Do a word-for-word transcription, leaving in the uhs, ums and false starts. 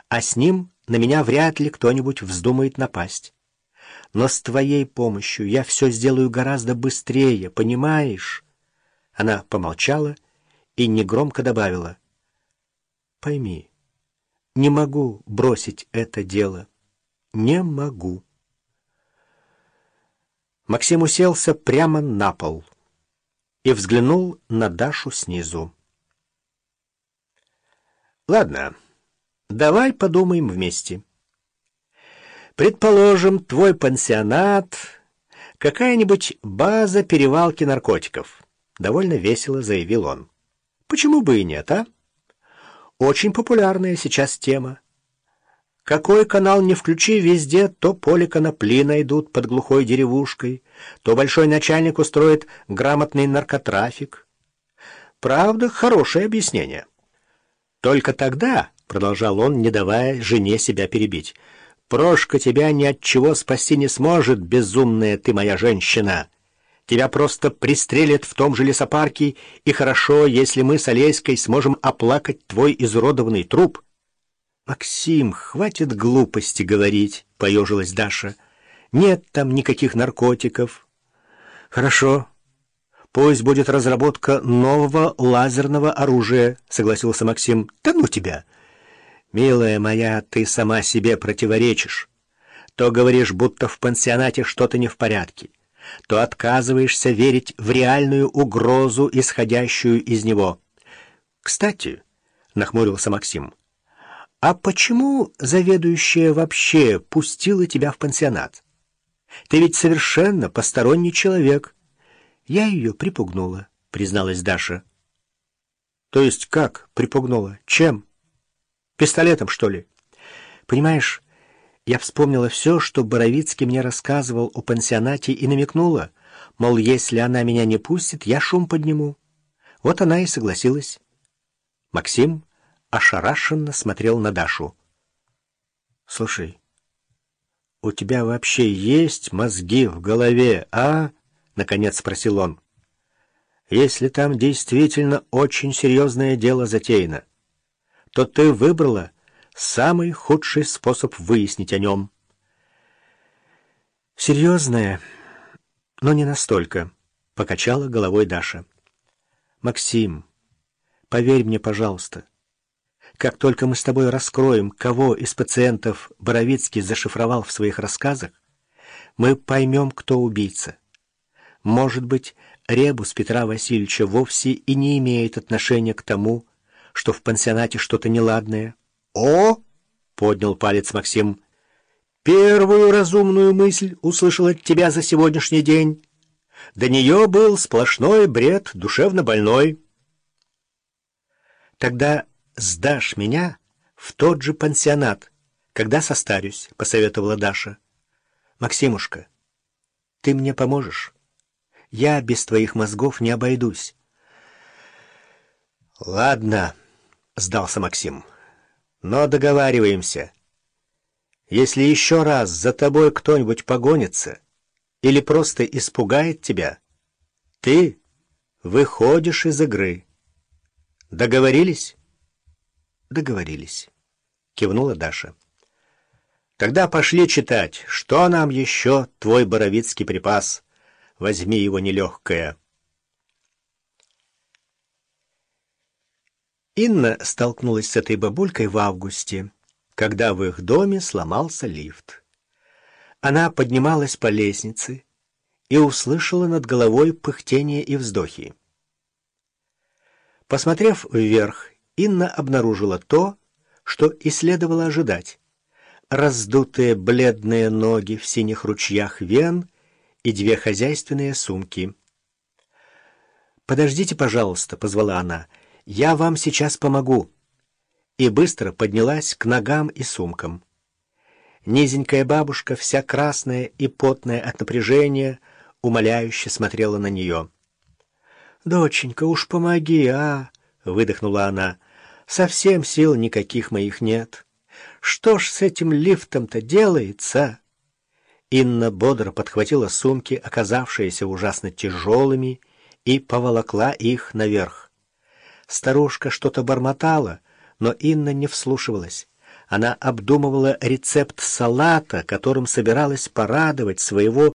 а с ним на меня вряд ли кто-нибудь вздумает напасть. Но с твоей помощью я все сделаю гораздо быстрее, понимаешь?» Она помолчала и негромко добавила: «Пойми, не могу бросить это дело. Не могу». Максим уселся прямо на пол и взглянул на Дашу снизу. «Ладно, давай подумаем вместе. Предположим, твой пансионат — какая-нибудь база перевалки наркотиков», — довольно весело заявил он. «Почему бы и нет, а? Очень популярная сейчас тема. Какой канал не включи, везде то поле конопли найдут под глухой деревушкой, то большой начальник устроит грамотный наркотрафик. Правда, хорошее объяснение. Только тогда, — продолжал он, не давая жене себя перебить, — Прошка тебя ни от чего спасти не сможет, безумная ты моя женщина. Тебя просто пристрелят в том же лесопарке, и хорошо, если мы с Олеськой сможем оплакать твой изуродованный труп». «Максим, хватит глупости говорить», — поежилась Даша. «Нет там никаких наркотиков». «Хорошо, пусть будет разработка нового лазерного оружия», — согласился Максим. «Да ну тебя!» «Милая моя, ты сама себе противоречишь. То говоришь, будто в пансионате что-то не в порядке, то отказываешься верить в реальную угрозу, исходящую из него». «Кстати», — нахмурился Максим, — «а почему заведующая вообще пустила тебя в пансионат? Ты ведь совершенно посторонний человек». «Я ее припугнула», — призналась Даша. «То есть как припугнула? Чем? Пистолетом, что ли?» «Понимаешь, я вспомнила все, что Боровицкий мне рассказывал о пансионате, и намекнула, мол, если она меня не пустит, я шум подниму. Вот она и согласилась». Максим ошарашенно смотрел на Дашу. «Слушай, у тебя вообще есть мозги в голове, а?» — наконец спросил он. «Если там действительно очень серьезное дело затеяно, то ты выбрала самый худший способ выяснить о нем». «Серьезное, но не настолько», — покачала головой Даша. «Максим, поверь мне, пожалуйста, как только мы с тобой раскроем, кого из пациентов Боровицкий зашифровал в своих рассказах, мы поймем, кто убийца. Может быть, ребус Петра Васильевича вовсе и не имеет отношения к тому, что в пансионате что-то неладное». «О!» — поднял палец Максим. «Первую разумную мысль услышал от тебя за сегодняшний день. До нее был сплошной бред душевно больной». «Тогда сдашь меня в тот же пансионат, когда состарюсь», — посоветовала Даша. «Максимушка, ты мне поможешь? Я без твоих мозгов не обойдусь». «Ладно», — сдался Максим, — «но договариваемся. Если еще раз за тобой кто-нибудь погонится или просто испугает тебя, ты выходишь из игры. Договорились?» «Договорились», — кивнула Даша. «Тогда пошли читать, что нам еще твой Боровицкий припас. Возьми его нелегкое». Инна столкнулась с этой бабулькой в августе, когда в их доме сломался лифт. Она поднималась по лестнице и услышала над головой пыхтение и вздохи. Посмотрев вверх, Инна обнаружила то, что и следовало ожидать: раздутые бледные ноги в синих ручьях вен и две хозяйственные сумки. «Подождите, пожалуйста», — позвала она, — «я вам сейчас помогу», и быстро поднялась к ногам и сумкам. Низенькая бабушка, вся красная и потная от напряжения, умоляюще смотрела на нее. «Доченька, уж помоги, а!» — выдохнула она. «Совсем сил никаких моих нет. Что ж с этим лифтом-то делается?» Инна бодро подхватила сумки, оказавшиеся ужасно тяжелыми, и поволокла их наверх. Старушка что-то бормотала, но Инна не вслушивалась. Она обдумывала рецепт салата, которым собиралась порадовать своего